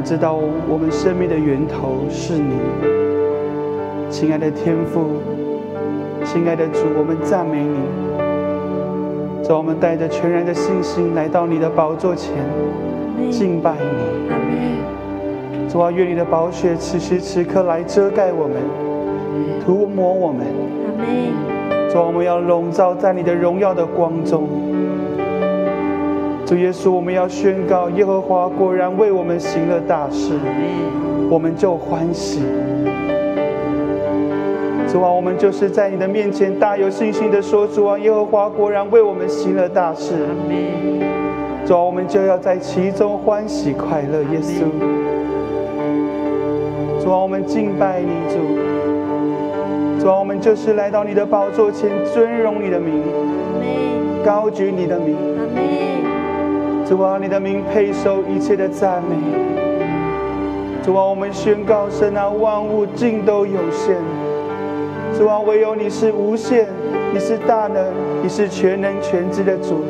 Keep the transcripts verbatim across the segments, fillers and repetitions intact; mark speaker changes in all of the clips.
Speaker 1: 知道我们生命的源头是你。亲爱的天父，亲爱的主，我们赞美你。主，我们带着全然的信心来到你的宝座前，敬拜你。主啊，愿你的宝血此时此刻来遮盖我们，涂抹我们。主啊，我们要笼罩在你的荣耀的光中。主耶稣，我们要宣告，耶和华果然为我们行了大事，我们就欢喜。主啊，我们就是在你的面前大有信心的说，主啊，耶和华果然为我们行了大事。主啊，我们就要在其中欢喜快乐。耶稣，主啊，我们敬拜你。主，主啊，我们就是来到你的宝座前，尊荣你的名，高举你的名。主啊，你的名配受一切的赞美。主啊，我们宣告，神啊，万物尽都有限。主啊，唯有你是无限，你是大能，你是全能全知的主。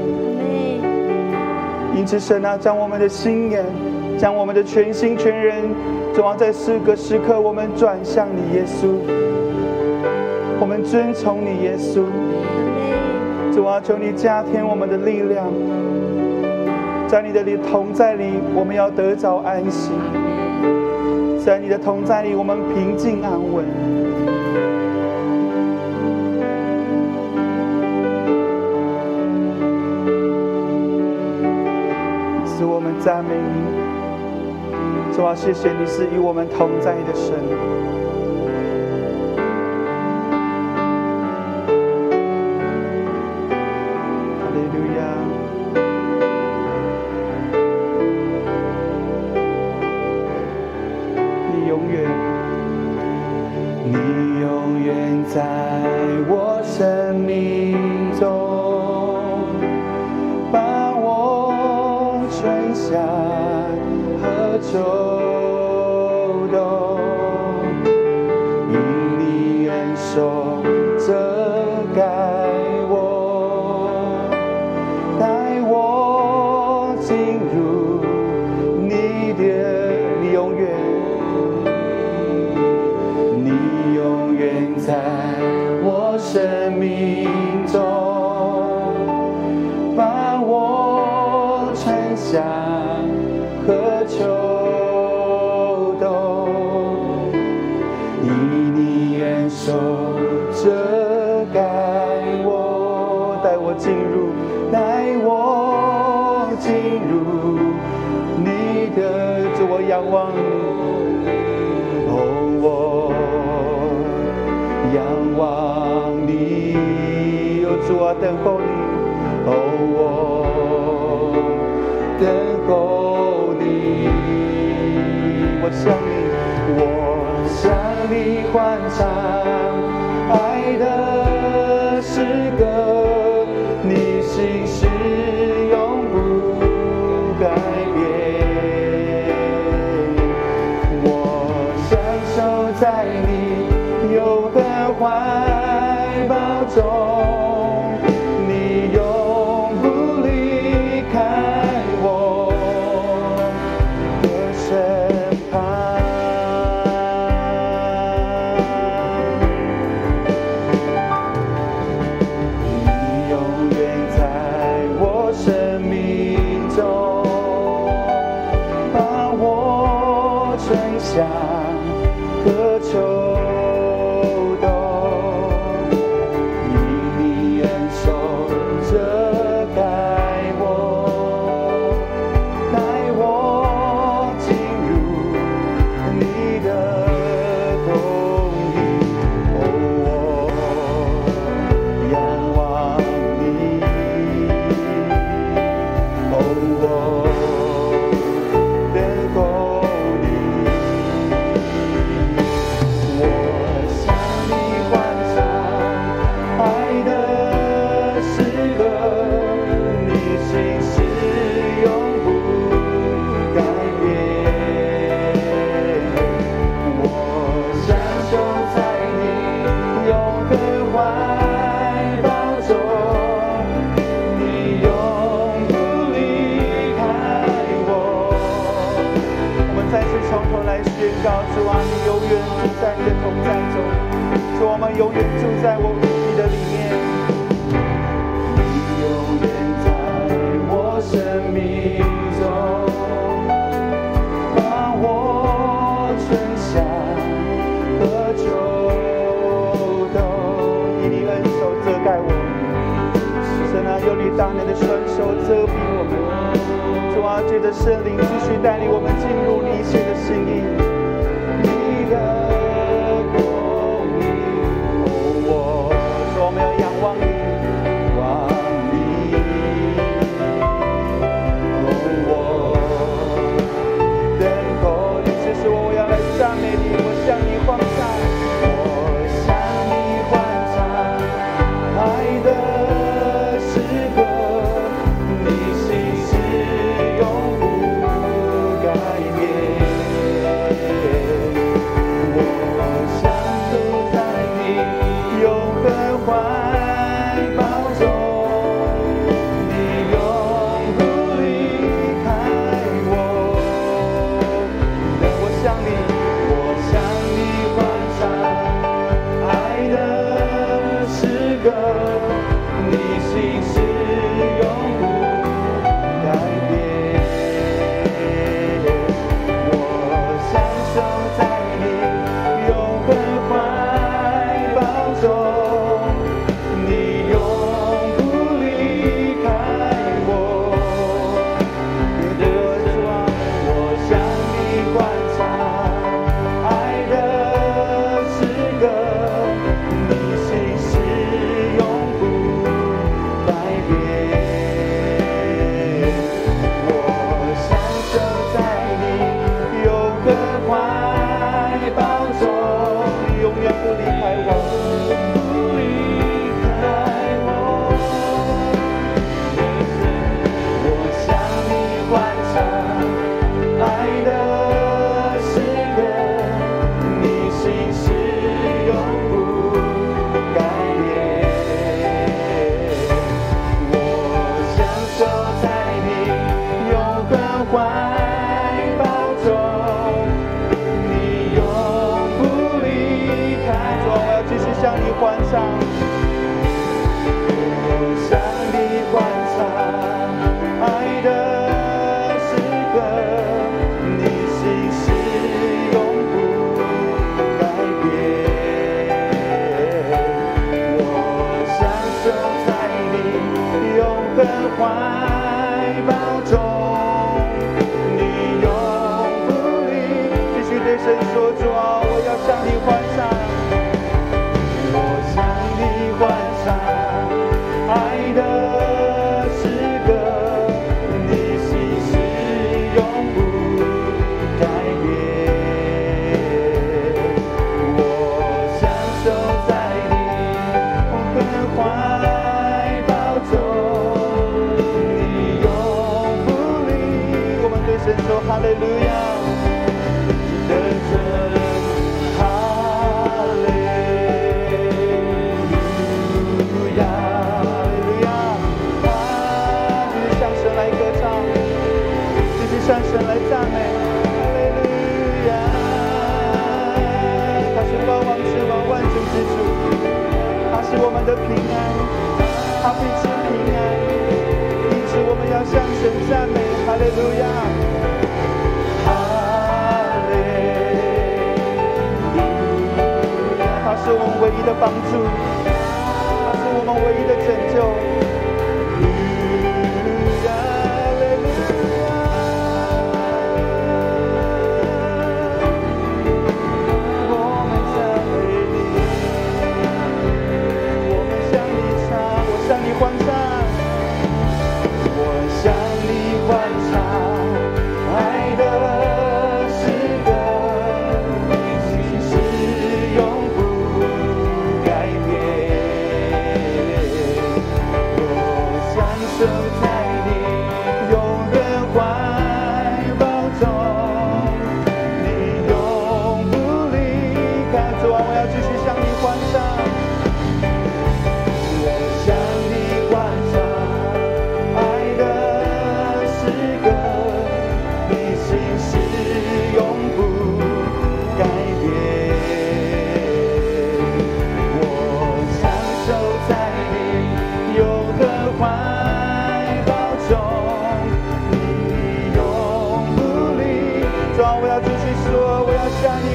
Speaker 1: 因此，神啊，将我们的心眼，将我们的全心全人，主啊，在四个时刻，我们转向你，耶稣。我们尊崇你，耶稣。主啊，求你加添我们的力量，在你的同在里，我们要得着安息；在你的同在里，我们平静安稳。主，我们赞美你。主啊，谢谢你是与我们同在的神。哈利路亚。你永远，你永远在我生命中，把我春夏和秋冬，因你恩手遮盖我，带我进入你的，你永远，你永远在我生命中，把我春夏和秋冬，以你恩手遮盖我，带我进入，带我进入你的，主，我仰望你，哦，我仰望你，哦，主啊，等候你，哦，我等候你，我向你，我向你欢唱爱的诗歌，你心事永不改变，我享受在你永恒怀抱中，你永不离开我的身旁。你永远在我生命中，把我春夏和秋冬，以你恩手遮盖我，带我进入你的公义。哦，我仰望你，哦，我等候你， 宣告，主啊，你永远住在你的同在中，主，我们永远住在我你的里面，你永远在我生命中，把我春夏和秋冬，以你恩手遮盖我，神啊，用你大能的双手遮蔽我们。主啊，借着圣灵继续带领我们进入你一切的心意，你的供应。我说我们要仰望你，望你。我等候你，只是我要来赞美你，我向你欢唱，我向你欢唱爱的诗歌。
Speaker 2: 永不改变。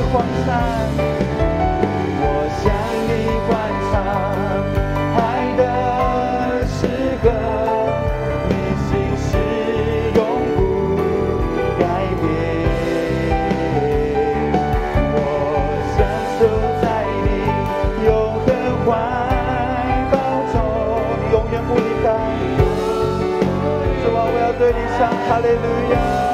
Speaker 1: 欢唱。我向你欢唱爱的诗歌，你心事永不改变。我享受在你永恒怀抱中，你永远不离开。主啊，我要对你唱哈利路亚。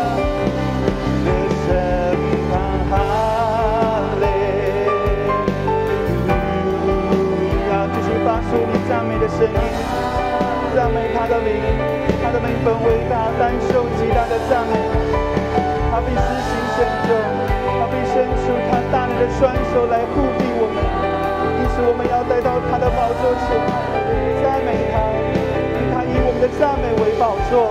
Speaker 1: 赞美的声音，赞美他的名，他的名本伟大，单受极大的赞美。他必施行拯救，他必伸出他大能的双手来护庇我们。因此，我们要带到他的宝座前，赞美他，因他以我们的赞美为宝座。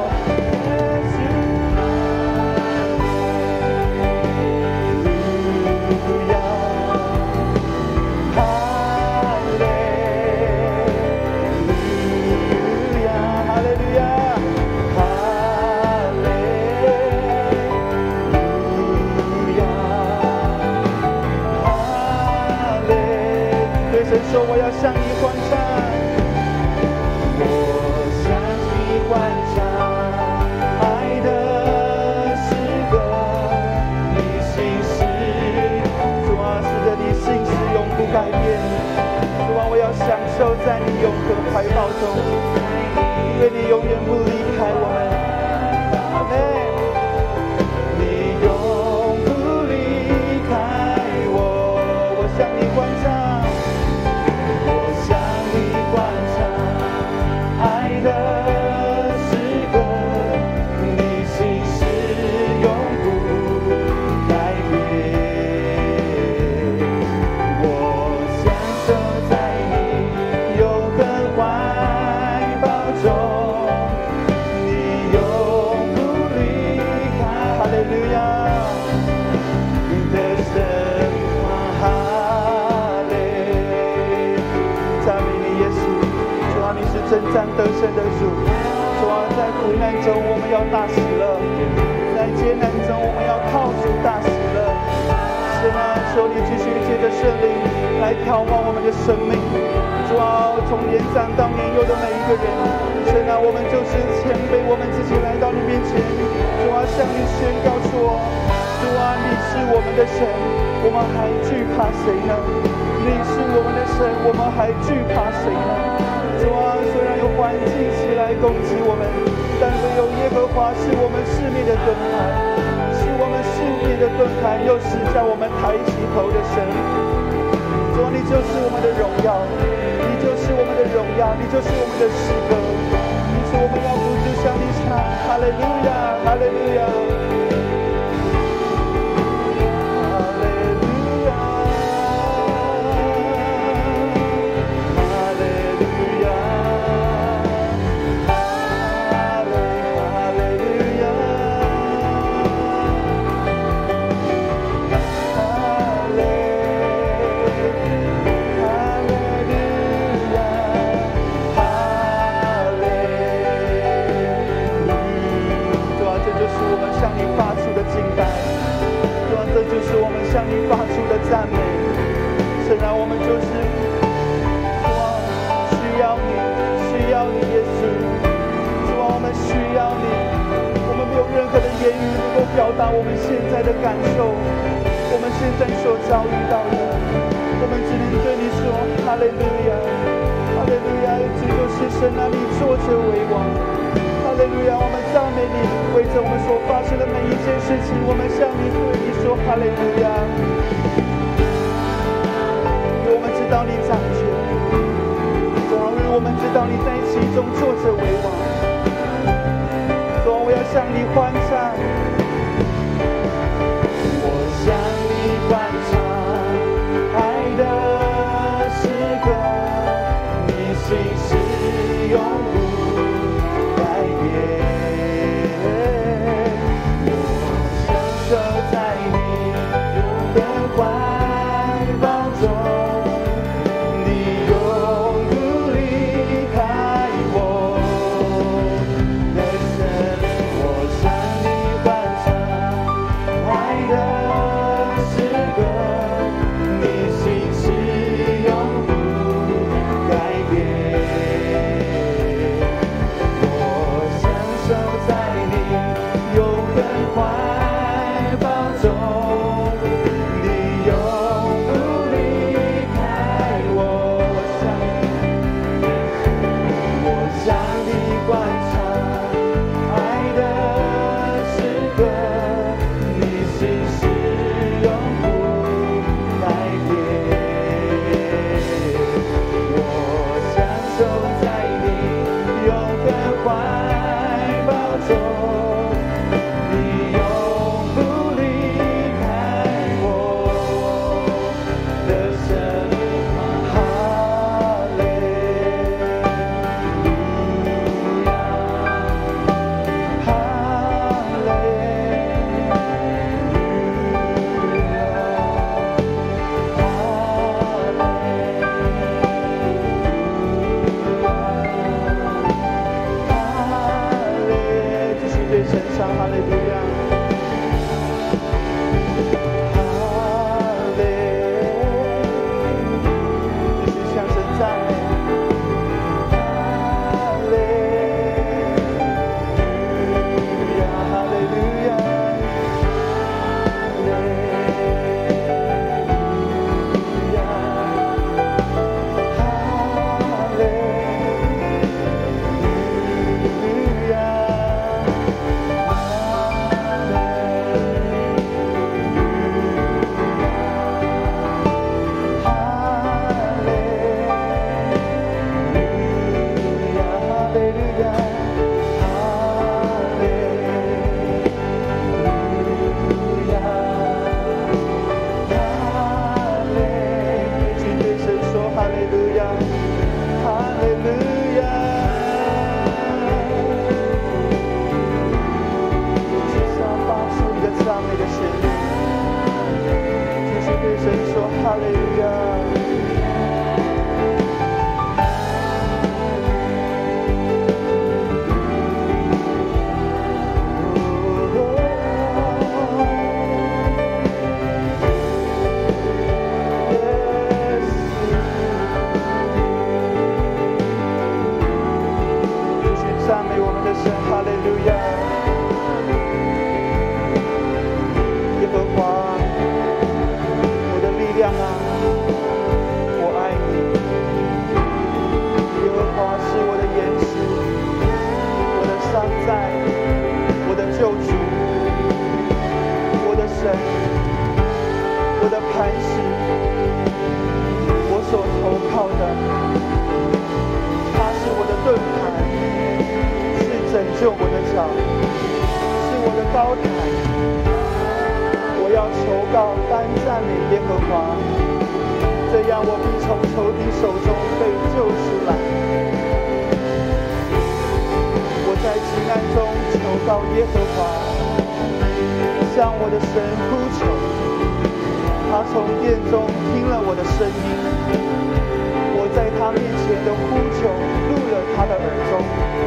Speaker 1: 说我要向你欢唱，我向你欢唱爱的诗歌，你心事，主啊，是的，你心事永不改变。主啊，我要享受在你永恒怀抱中，因为你永远不离开我们。阿们。你永不离开我，我向你欢唱。征战得胜的主，主啊，在苦难中我们要大喜乐，在艰难中我们要靠主大喜乐。神啊，求你继续借着圣灵来眺望我们的生命。主啊，从年长到年幼的每一个人，神啊，我们就是谦卑我们自己来到你面前。主啊，向你宣告说，主啊，你是我们的神，我们还惧怕谁呢？你是我们的神，我们还惧怕谁呢？主啊，虽然有环境起来攻击我们，但唯有耶和华是我们四面的盾牌，是我们四面的盾牌，又是叫我们抬起头的神。主啊，你就是我们的荣耀，你就是我们的荣耀，你就是我们的诗歌。因此，我们要不住向你唱，哈利路亚，哈利路亚。就是我们向你发出的赞美。神啊，我们就是主啊，需要你，需要你，耶稣。主啊，我们需要你，我们没有任何的言语能够表达我们现在的感受，我们现在所遭遇到的，我们只能对你说哈利路亚，哈利路亚，主就是神啊，你坐着为王。哈利路亚，我们赞美你，为着我们所发生的每一件事情，我们向你对你说哈利路亚。因为我们知道你掌权，主啊，因为我们知道你在其中坐着为王。主啊，我要向你欢唱，我向你欢唱爱的诗歌，你心是永不我享受在你的怀路亚。继续向发出一个赞美的旋律，继续对神说哈利路亚。哈利路亚，耶和华，我的力量啊，我爱你。耶和华是我的岩石，我的山寨，我的救主，我的神，我的磐石，我所投靠的，他是我的盾牌。拯救我的脚，是我的高台。我要求告单赞美耶和华，这样我必从仇敌手中被救出来。我在急难中求告耶和华，向我的神呼求，他从殿中听了我的声音。我在他面前的呼求入了他的耳中。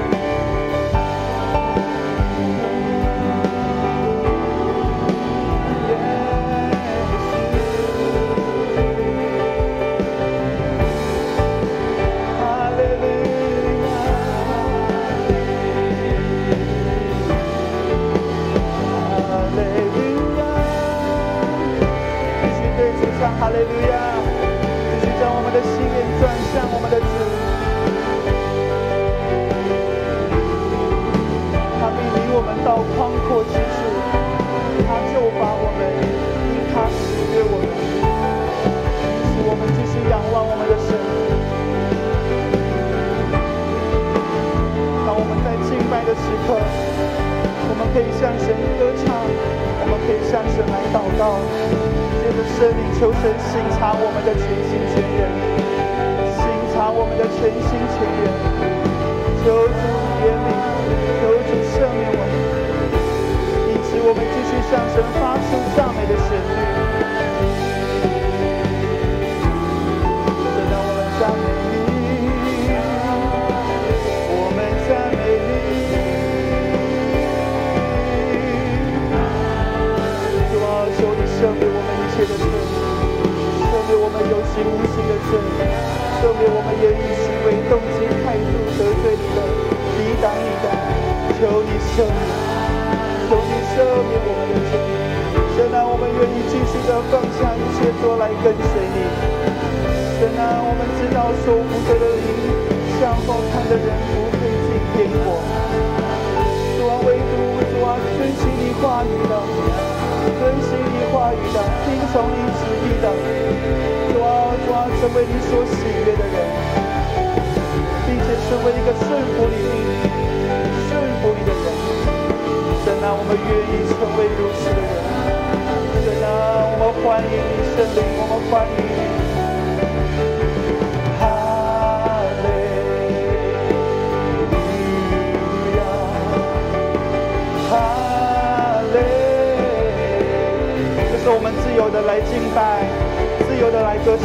Speaker 1: 哈利路亚！继续将我们的心眼转向我们的主，他必领我们到宽阔之处，他就把我们因他喜悦我们，使我们继续仰望我们的神。当我们在敬拜的时刻，我们可以向神歌唱，我们可以向神来祷告。借着圣灵，求神省察我们的全心全人，省察我们的全心全人。求主怜悯，求主赦免我们，以致我们继续向神发出赞美的旋律。神啊，我们赞美你，我们赞美你。主啊，求你赦免我们一切的罪，赦免我们有形无形的罪，赦免我们言语行为动机态度得罪你的、抵挡你的，求你赦免，求你赦免我们的罪。神啊，我们愿意继续的放下一切作来跟随你。神啊，我们知道受福者的灵向后看的人不会进天国。主啊，唯独主啊，遵行你话语的，遵行你话语的，听从你旨意的，主啊，主啊，成为你所喜悦的人，并且成为一个顺服你、顺服你的人。神啊，我们愿意成为如此的人。神啊，我们欢迎你，圣灵，我们欢迎你。哈利路亚，哈利。这是我们自由的来敬拜，自由的来歌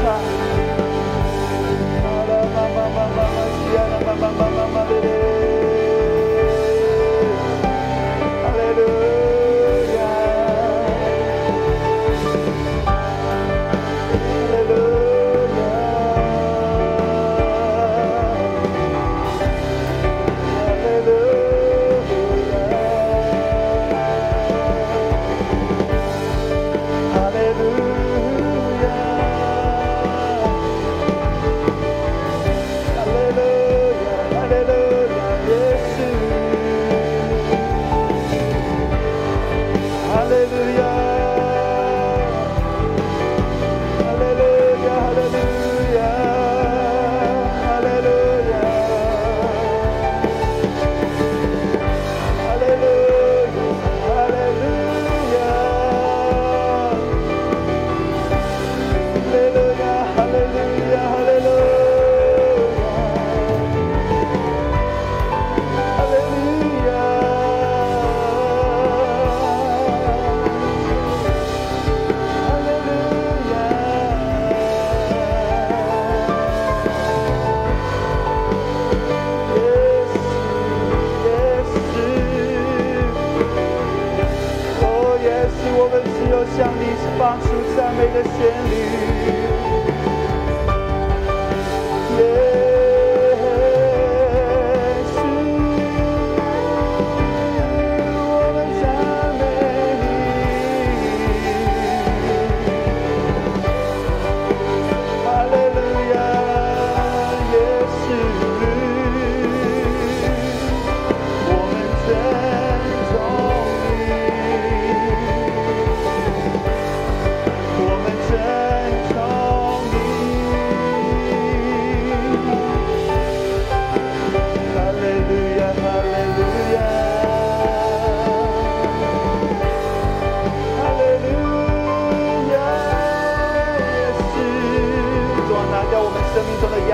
Speaker 1: 唱。Hallelujah.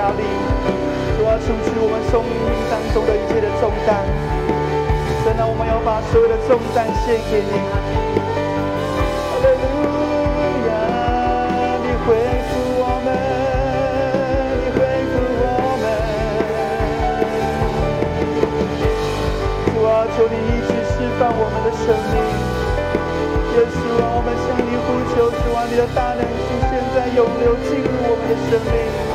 Speaker 1: 压力，主啊，除去我们生命当中的一切的重担。神啊，我们要把所有的重担献给你。哈利路亚，你恢复我们，你恢复我们。主啊，求你一起释放我们的生命。耶稣啊，我们向你呼求，主啊，你的大能是现在涌流进入我们的生命。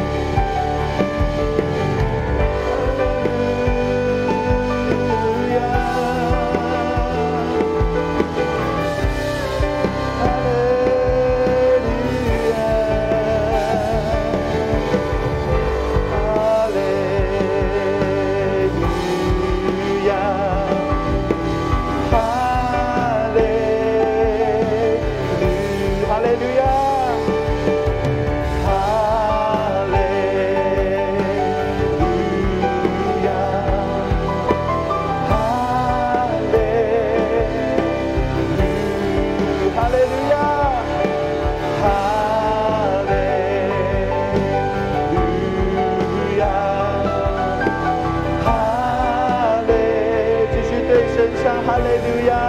Speaker 1: 哈利路亚，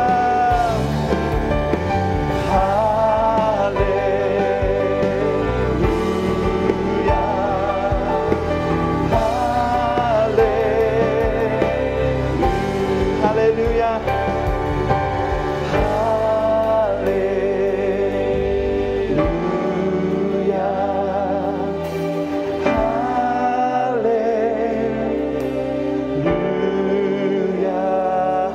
Speaker 1: 哈利路亚，哈利，哈利路亚，哈利路亚，哈利路亚。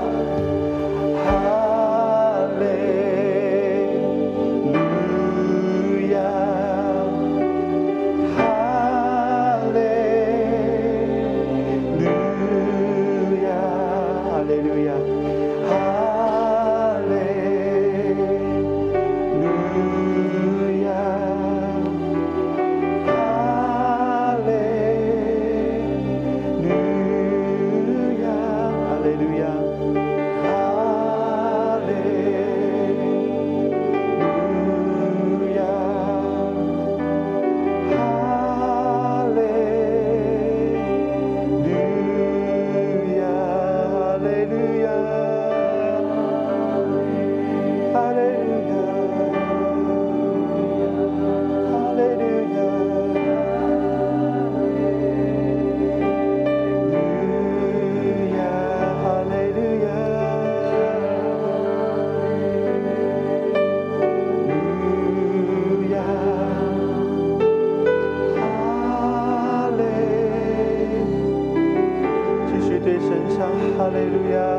Speaker 1: 哈利路亚，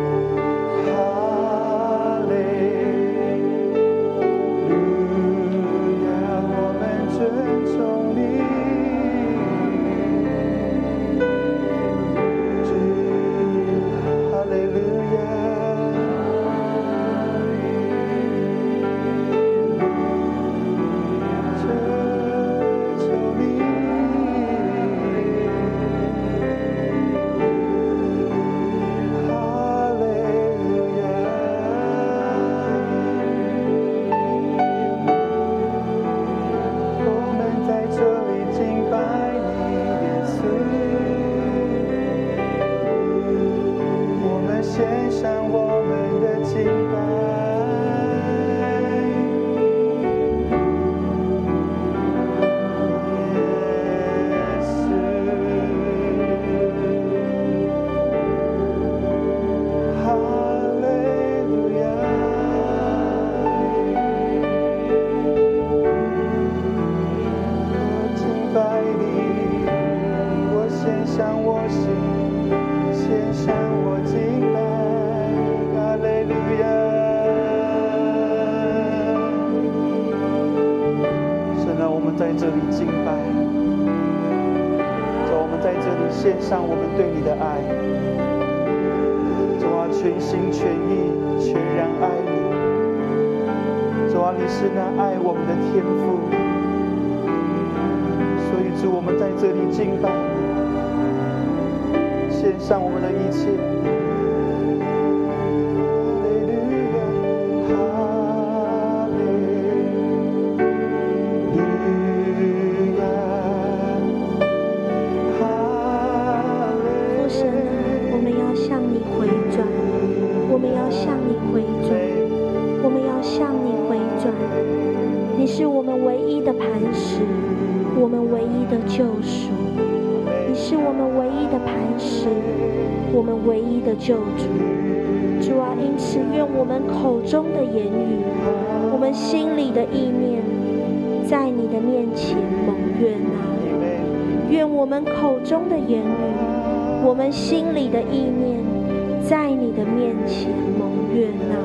Speaker 1: 哈利路亚，我们尊重你，哈利路亚，尊重你。献上我们的敬拜，耶稣，哈利路亚，我敬拜你，我献上我心，献上我敬拜。在这里敬拜，主，我们在这里献上我们对你的爱，主啊，全心全意全然爱你，主啊，你是那爱我们的天父，所以主，我们在这里敬拜你，献上我们的一切。哈
Speaker 2: 你是我们唯一的磐石，我们唯一的救赎。你是我们唯一的磐石，我们唯一的救主。主啊，因此愿我们口中的言语，我们心里的意念，在你的面前蒙悦纳。愿我们口中的言语，我们心里的意念，在你的面前蒙悦纳。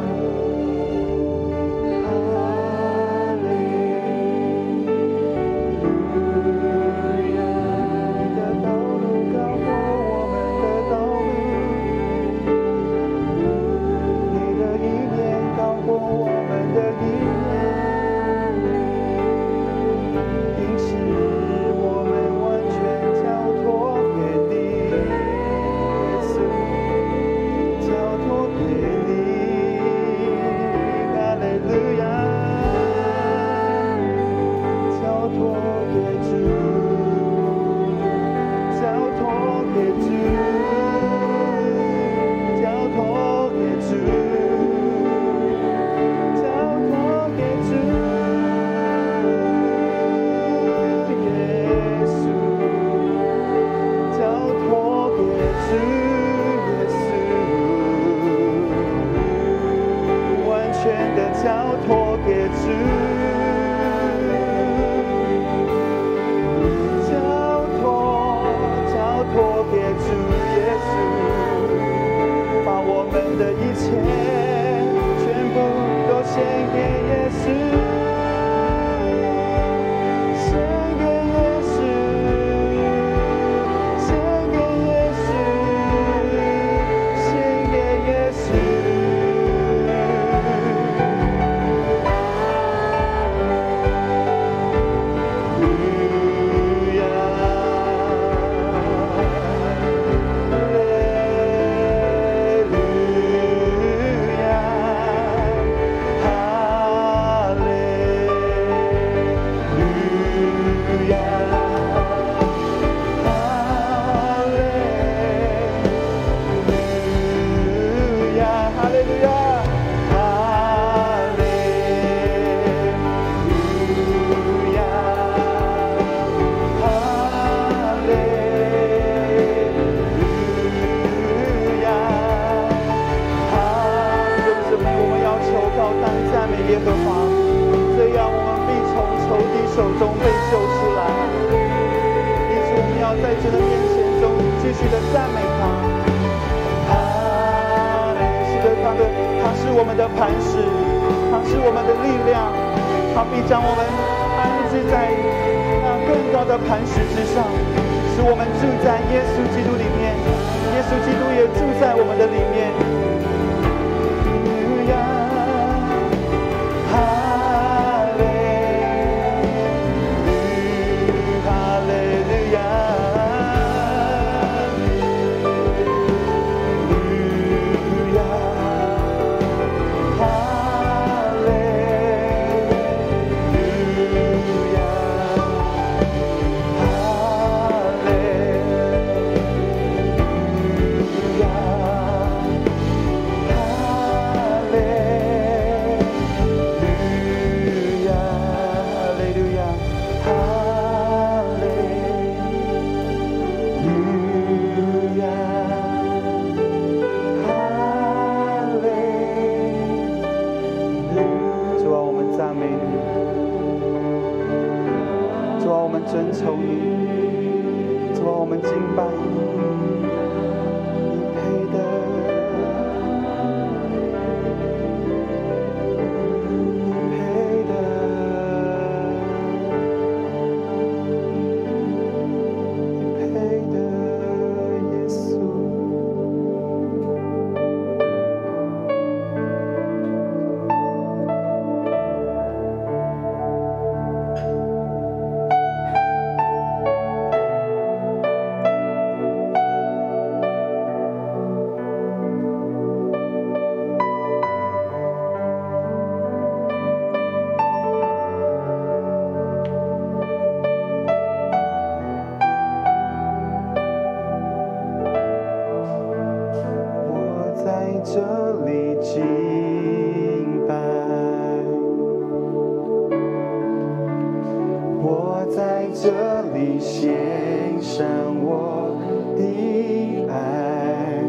Speaker 1: 我在这里献上我的爱，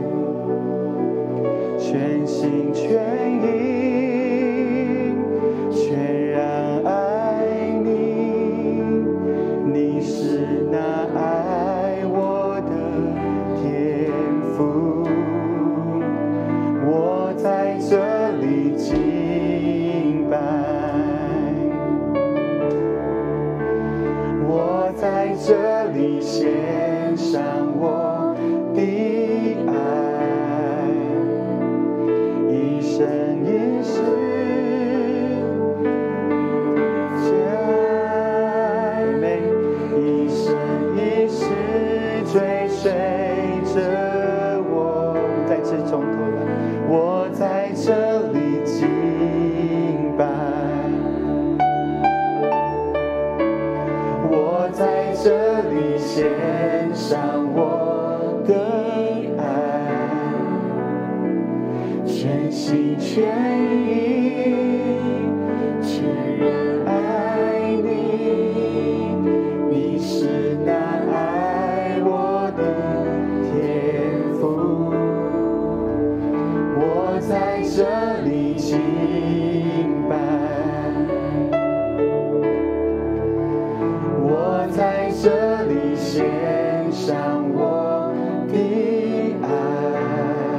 Speaker 1: 全心全意，全然爱你。你是那爱我的天父，我在这里敬拜。我在这里献上我的爱，一生一世爱美，一生一世追随着我。再次从头来，我在这里敬拜。我在这里献上我的爱，全心全意，全然爱你。你是那爱我的天父，我在这里敬拜。我在这里献上我的爱，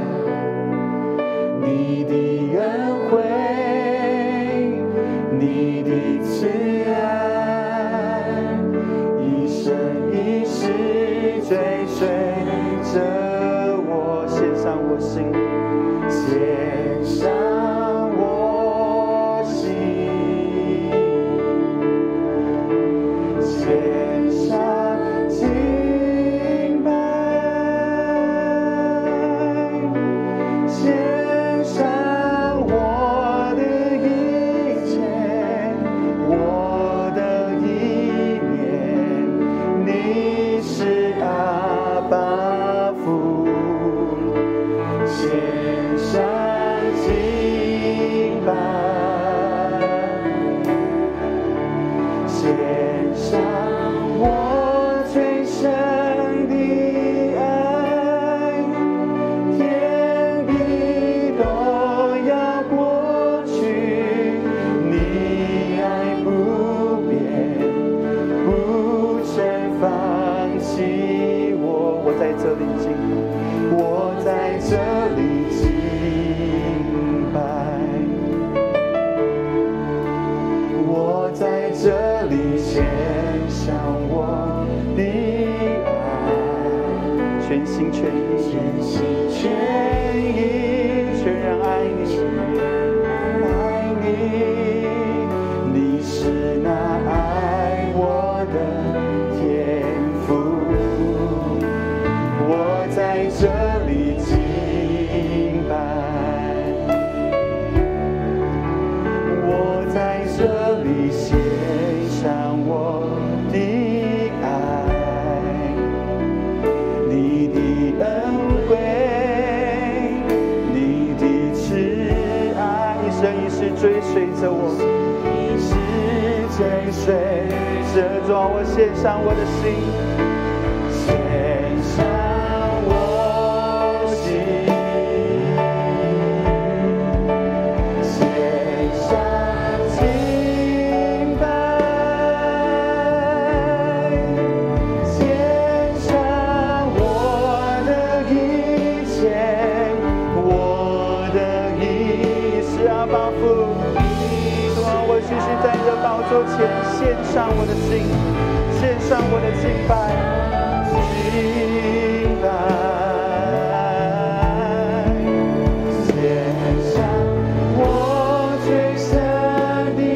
Speaker 1: 你的恩惠，你的慈爱，一生一世追随着我，献上我心，献上我心。献上敬拜，献上我的一切，我的意念。你是阿爸父，献上敬拜，献上我最深的爱，天地都要过去，你爱不变，不曾放弃我。我在这里敬拜，我在这里敬拜，我在这里献上我的爱，全心全意，全心全意，全然爱你，爱你。你是那爱我的天父，我在这里敬拜，我在这里献上我的爱，你的恩惠，你的慈爱，一生一世追随着我，一世追随着主，我献上我的心，献上我心，献上敬拜，献上我的一切，我的一世阿爸父，主啊，我继续在你的宝座前献上我的心，献上我的敬拜，敬拜，献上我最深的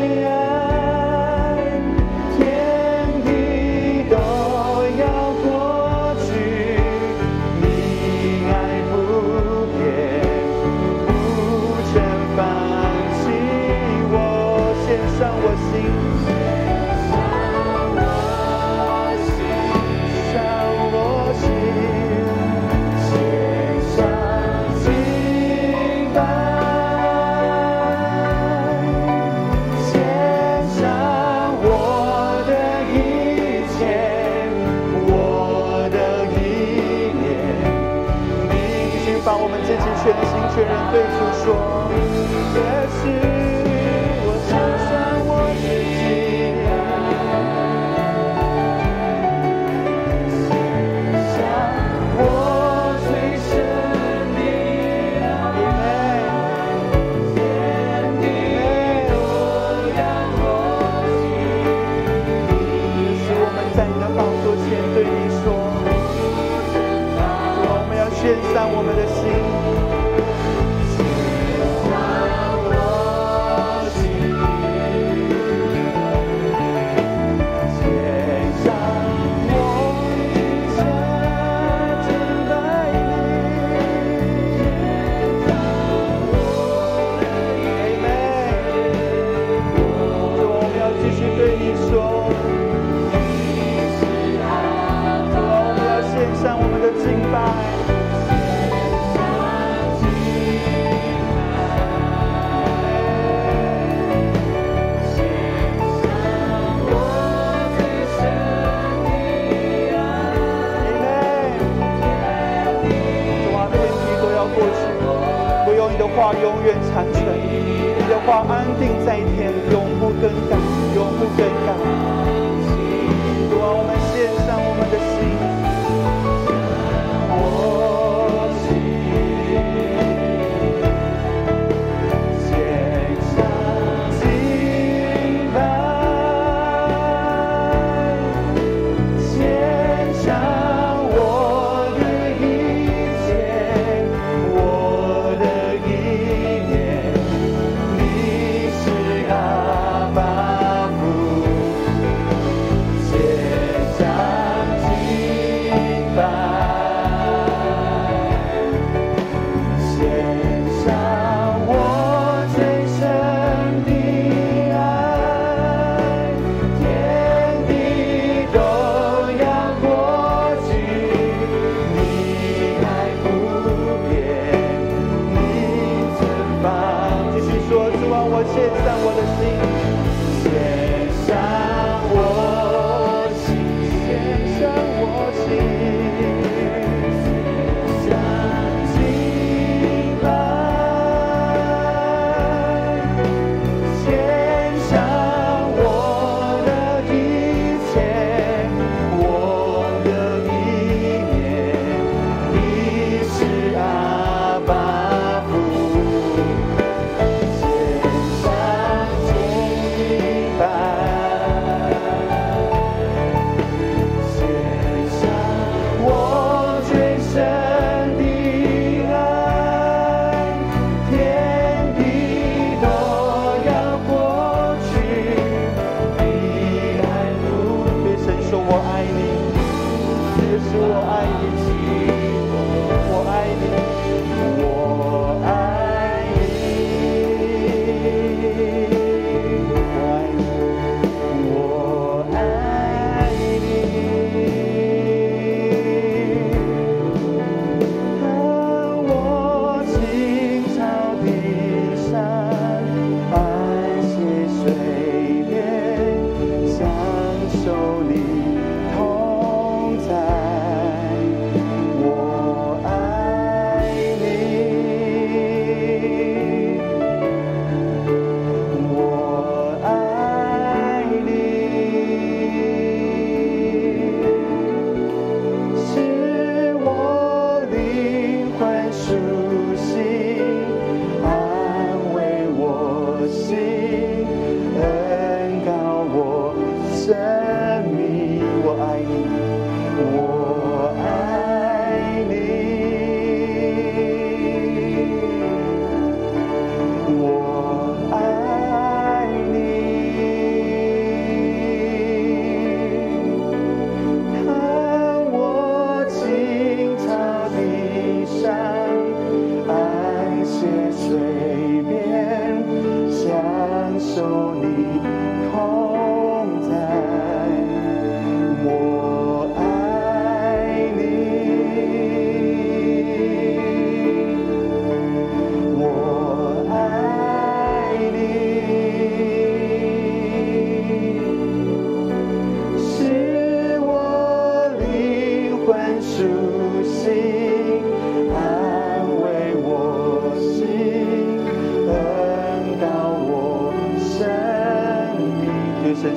Speaker 1: 爱，天地都要过去，你爱不变，不曾放弃我，献上我心。 全心全人对主说：也许我想想我自己，想我最深的爱，天地都要过去。是我们在你的宝座前对你说。献上我们的心，献上我心，献上我一生敬拜你，献上我的一生。主，我们要继续对你说，主，我们要献上我们的敬拜。你的话永远长存，你的话安定在天，永不更改，永不更改。主啊，我们献上我们的心，我心献上敬拜，献上我的一切，我的。献上我的心，献上我心，献上我心，献上敬拜，献上我的一切，我的一念，你是阿爸父。受你同在。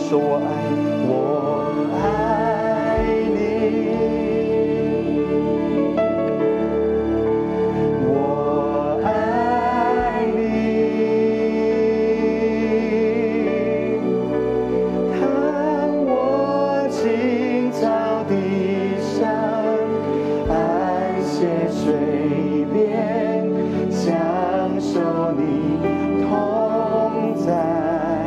Speaker 1: 说我爱你，我爱你，我爱你。当我青草地上，安歇水边，享受你同在。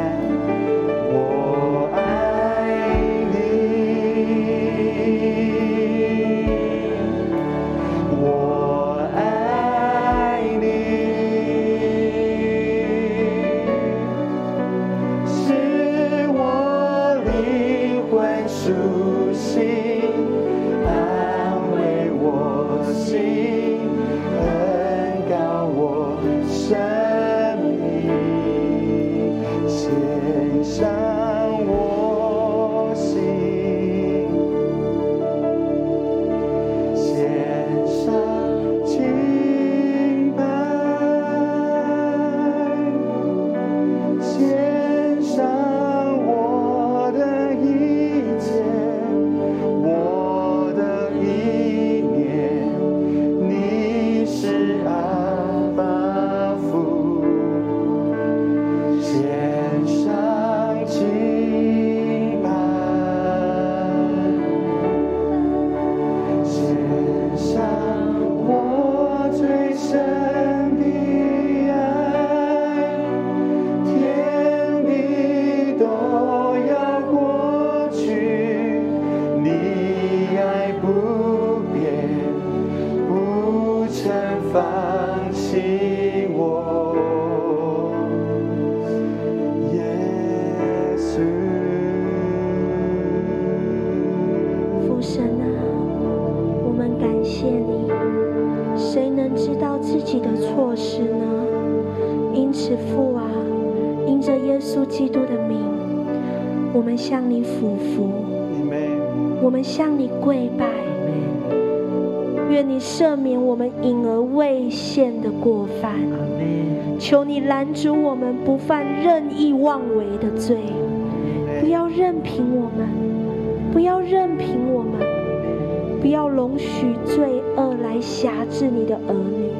Speaker 2: 我们向你俯伏，我们向你跪拜，愿你赦免我们隐而未现的过犯，求你拦阻我们不犯任意妄为的罪，不要任凭我们，不要任凭我们，不要容许罪恶来辖制你的儿女。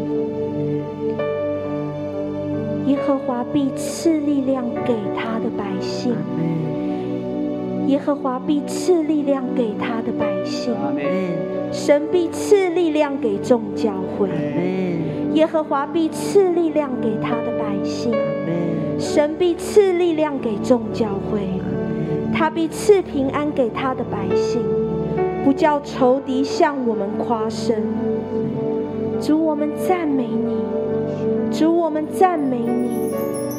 Speaker 2: 耶和华必赐力量给他的百姓，耶和华必赐力量给他的百姓，神必赐力量给众教会，耶和华必赐力量给他的百姓，神必赐力量给众教会，他必赐平安给他的百姓，不叫仇敌向我们夸胜。主，我们赞美你，主，我们赞美你。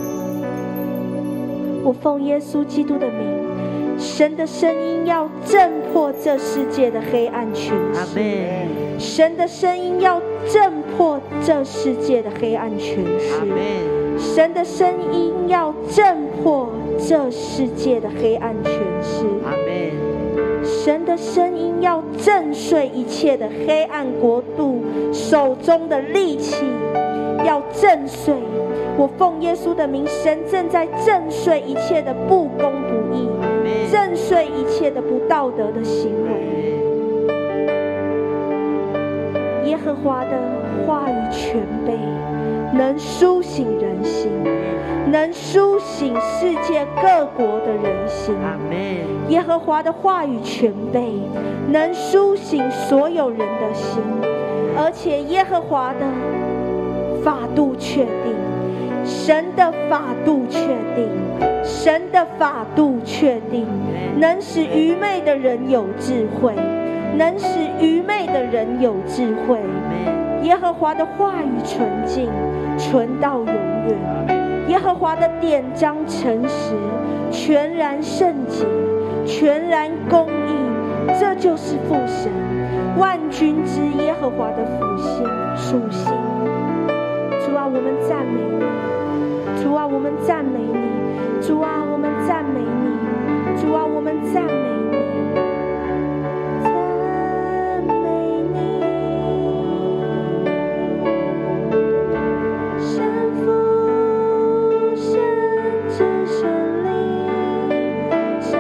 Speaker 2: 我奉耶稣基督的名，神的声音要震破这世界的黑暗权势，神的声音要震破这世界的黑暗权势，神的声音要震破这世界的黑暗权势，神的声音要震碎一切的黑暗国度手中的利器，要震碎。我奉耶稣的名，神正在震碎一切的不公不义，震碎一切的不道德的行为。耶和华的话语全备，能苏醒人心，能苏醒世界各国的人心。耶和华的话语全备，能苏醒所有人的心，而且耶和华的法度确定，神的法度确定，神的法度确定，能使愚昧的人有智慧，能使愚昧的人有智慧。耶和华的话语纯净，存到永远。耶和华的典章诚实，全然圣洁，全然公义。这就是父神万军之耶和华的属性属性。主啊，我们赞美你，主啊，我们赞美你，主啊，我们赞美你，主啊，我们赞美你，赞美你。神父，神子，神灵，神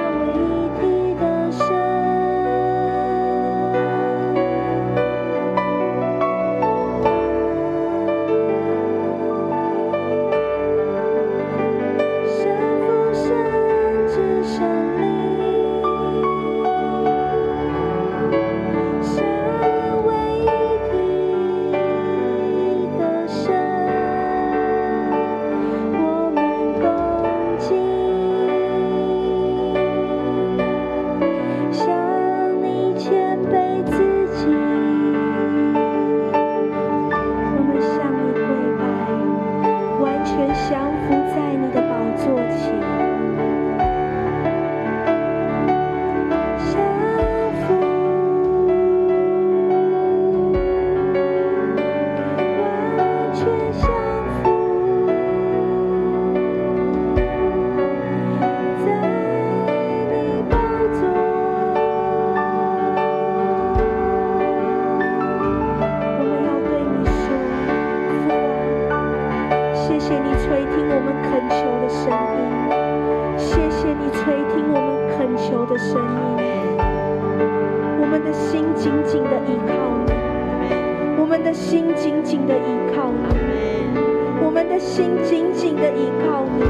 Speaker 2: 生命，我们的心紧紧的依靠你，我们的心紧紧的依靠你，我们的心紧紧的依靠你，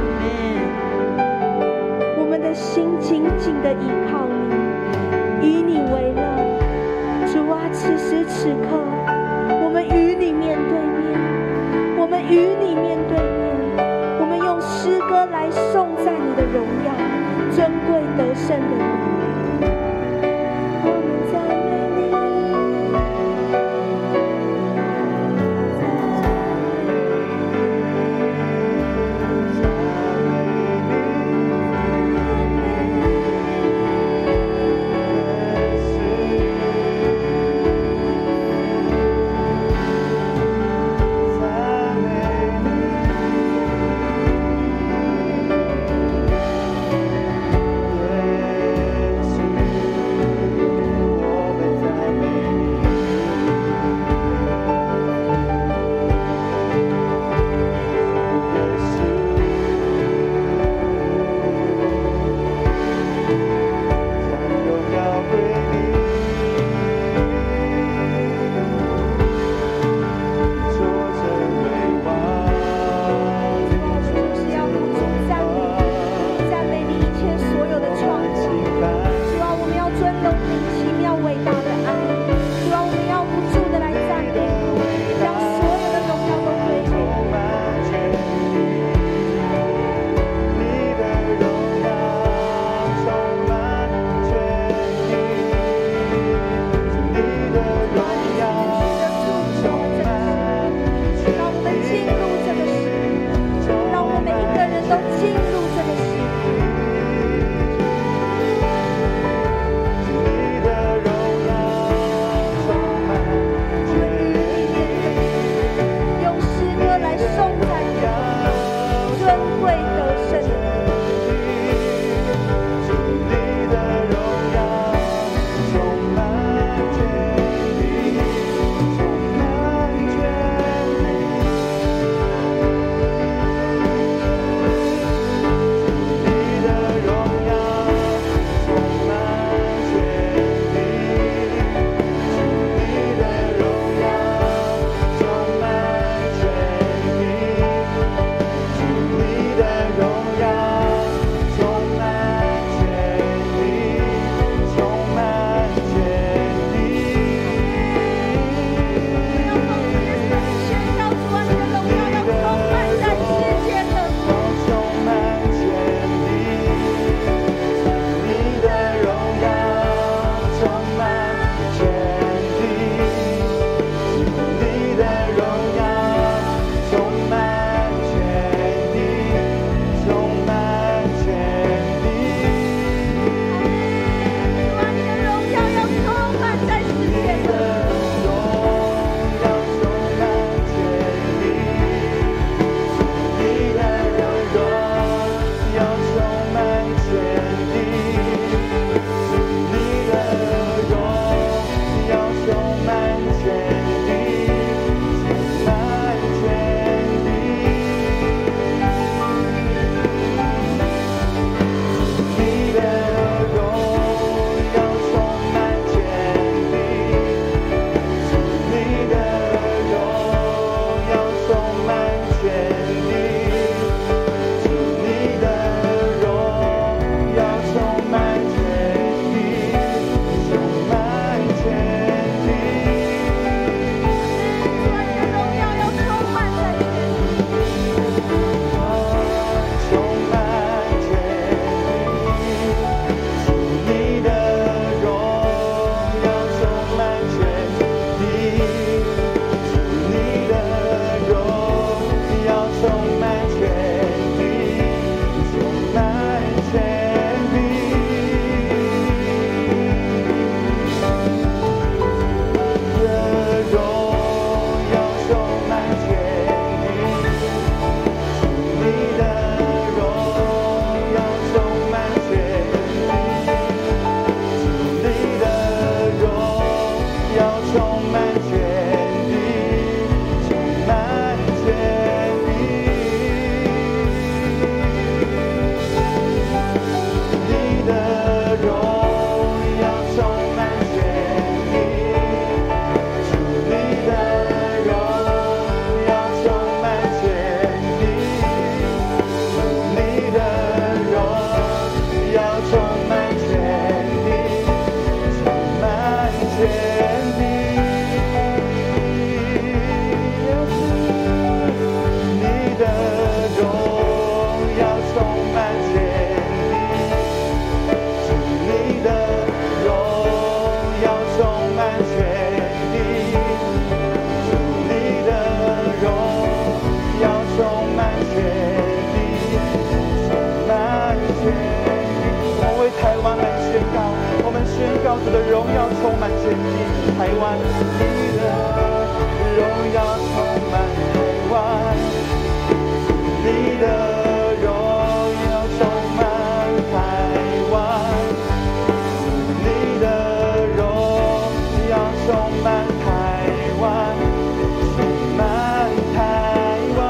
Speaker 2: 我们的心紧紧的依靠你，以你为乐。主啊，此时此刻，我们与你面对面，我们与你面对面，我们用诗歌来颂赞你的荣耀，尊贵得胜的你。我们赞美你。
Speaker 1: 告，我们宣告主的荣耀充满全地，台湾，你的荣耀充满台湾，你的荣耀充满台湾，你的荣耀充满台湾，充满台湾，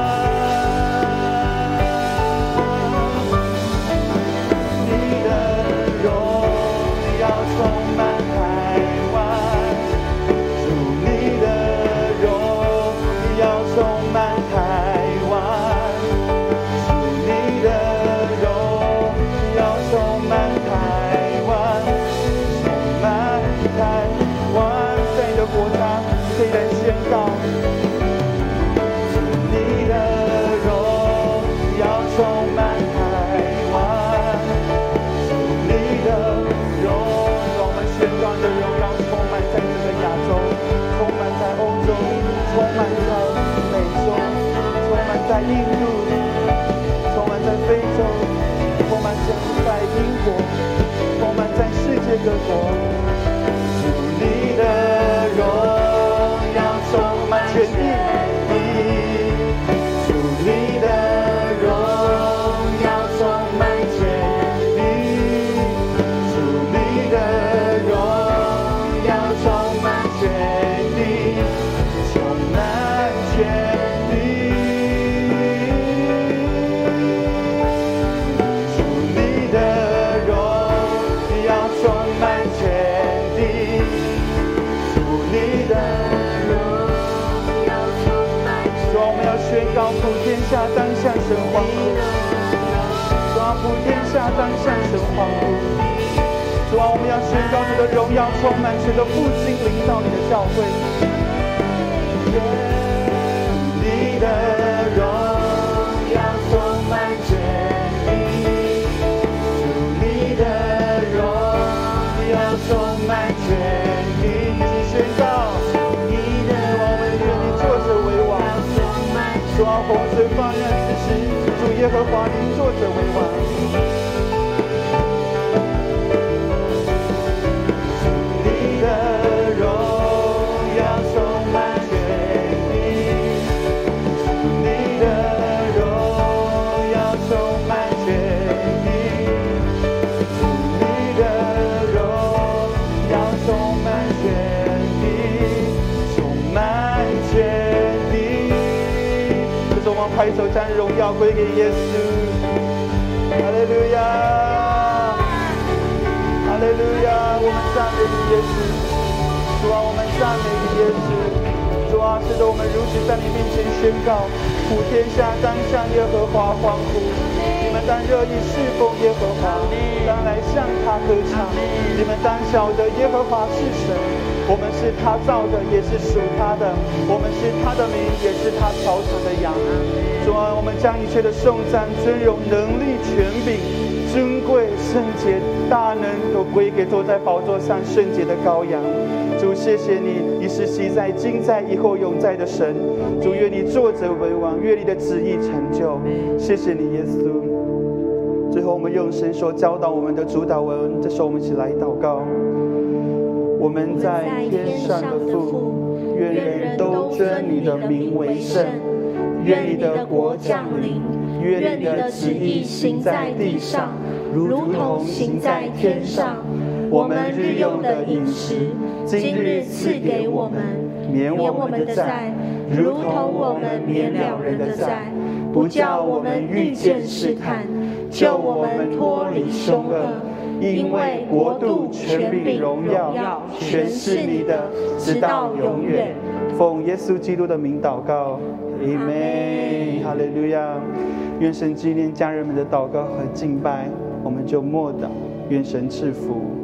Speaker 1: 你的荣耀充满台湾，主你的荣耀充满台湾，主你的荣耀充满台湾，充满台湾，在你的国家，你可以来宣告。你的荣耀充满台湾，主你的荣，让我们宣告你的荣耀充满在整个亚洲，充满在欧洲，充满在美洲，充满在印度，充满在非洲，充满在英国，充满在世界各国。主你的荣耀充满全地，主你的荣耀充满全地，主你的荣耀充满全地，充满全地，主你的荣耀充满全地，主你的荣耀充满全地。主啊，我们要宣告普天下当向神欢呼，主啊，普天下当向神欢呼。主啊，我们要宣告主的荣耀充满神的复兴临到你的教会。你的荣耀充满全地，主你的荣耀充满全地。一起宣告，你的主啊，我们愿你坐着为王。主啊，洪水放任之时，主耶和华你坐着为王。你的荣耀充满全地，你的荣耀充满全地，你的荣耀充满全地，充满全地。这是我们拍手将荣耀归给耶稣。哈利路亚，哈利路亚，我们赞美你耶稣。主啊，我们赞美你耶稣。主啊，是的，我们如此在你面前宣告，普天下当向耶和华欢呼，你们当热意侍奉耶和华，当来向他歌唱。你们当晓得耶和华是神，我们是他造的，也是属他的，我们是他的名，也是他草场的羊。主啊，我们将一切的颂赞、尊荣、能力、权柄、尊贵、圣洁、大能都归给坐在宝座上圣洁的羔羊。主，谢谢你，你是昔在、今在、以后永在的神。主，愿你坐着为王，愿你的旨意成就。谢谢你，耶稣。最后，我们用神所教导我们的主导文，这时候我们一起来祷告。我们在天上的父，愿人都尊你的名为圣。愿你的国降临，愿你的旨意行在地上，如同行在天上。我们日用的饮食，今日赐给我们，免我们的债，如同我们免了人的债，不叫我们遇见试探，救我们脱离凶恶。因为国度、权柄、荣耀，全是你的，直到永远。奉耶稣基督的名祷告。阿们，哈利路亚！愿神纪念家人们的祷告和敬拜，我们就默祷，愿神赐福。